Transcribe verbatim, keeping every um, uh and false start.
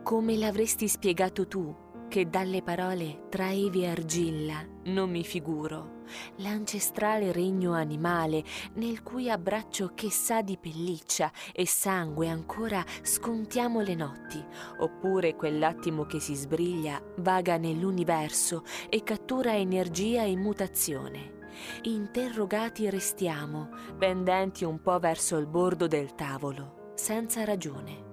Come l'avresti spiegato tu, che dalle parole traevi argilla, non mi figuro, l'ancestrale regno animale nel cui abbraccio che sa di pelliccia e sangue ancora scontiamo le notti, oppure quell'attimo che si sbriglia, vaga nell'universo e cattura energia e mutazione. Interrogati restiamo, pendenti un po' verso il bordo del tavolo, senza ragione.